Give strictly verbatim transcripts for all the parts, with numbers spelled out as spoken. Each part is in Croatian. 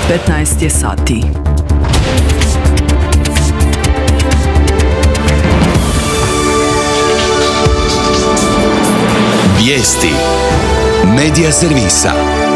petnaest je sati. Vijesti Medija servisa.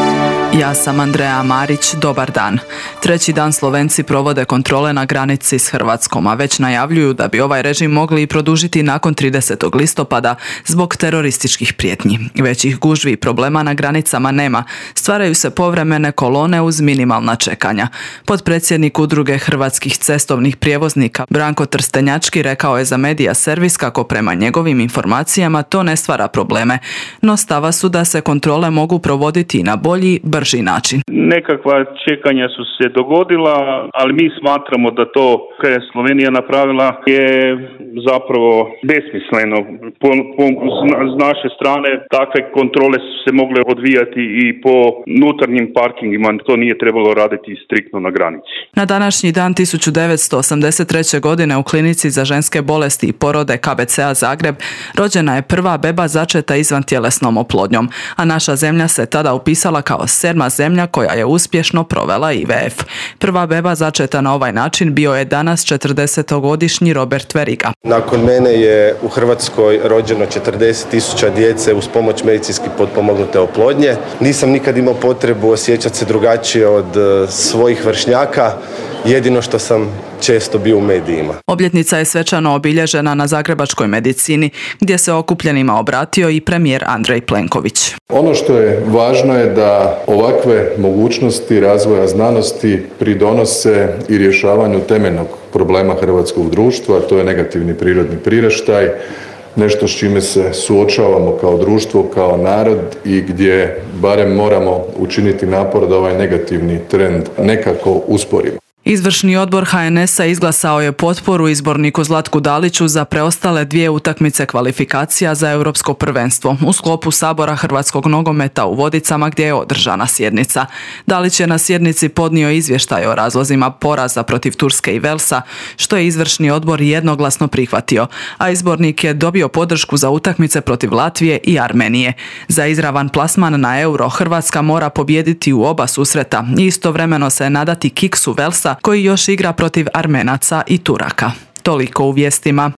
Ja sam Andreja Marić, dobar dan. Treći dan Slovenci provode kontrole na granici s Hrvatskom, a već najavljuju da bi ovaj režim mogli i produžiti nakon tridesetog listopada zbog terorističkih prijetnji. Većih gužvi i problema na granicama nema. Stvaraju se povremene kolone uz minimalna čekanja. Potpredsjednik Udruge hrvatskih cestovnih prijevoznika Branko Trstenjački rekao je za Medija servis kako prema njegovim informacijama to ne stvara probleme, no stava su da se kontrole mogu provoditi na bolji, brži način. Nekakva čekanja su se dogodila, ali mi smatramo da to koje je Slovenija napravila je zapravo besmisleno. Po, po, s naše strane takve kontrole su se mogle odvijati i po unutarnjim parkingima, to nije trebalo raditi striktno na granici. Na današnji dan tisuću devetsto osamdeset treće. godine u klinici za ženske bolesti i porode K B C-a Zagreb rođena je prva beba začeta izvan tjelesnom oplodnjom, a naša zemlja se tada upisala kao sedma zemlja koja je uspješno provela I V F. Prva beba začeta na ovaj način bio je danas četrdesetogodišnji Robert Veriga. Nakon mene je u Hrvatskoj rođeno četrdeset tisuća djece uz pomoć medicinski potpomognute oplodnje. Nisam nikad imao potrebu osjećati se drugačije od svojih vršnjaka. Jedino što sam često bio u medijima. Obljetnica je svečano obilježena na zagrebačkoj medicini, gdje se okupljenima obratio i premijer Andrej Plenković. Ono što je važno je da ovakve mogućnosti razvoja znanosti pridonose i rješavanju temeljnog problema hrvatskog društva, a to je negativni prirodni priraštaj, nešto s čime se suočavamo kao društvo, kao narod i gdje barem moramo učiniti napor da ovaj negativni trend nekako usporimo. Izvršni odbor H N S-a izglasao je potporu izborniku Zlatku Daliću za preostale dvije utakmice kvalifikacija za europsko prvenstvo u sklopu Sabora hrvatskog nogometa u Vodicama gdje je održana sjednica. Dalić je na sjednici podnio izvještaj o razlozima poraza protiv Turske i Velsa, što je izvršni odbor jednoglasno prihvatio, a izbornik je dobio podršku za utakmice protiv Latvije i Armenije. Za izravan plasman na euro Hrvatska mora pobijediti u oba susreta i istovremeno se nadati kiksu Velsa koji još igra protiv Armenaca i Turaka. Toliko u vijestima.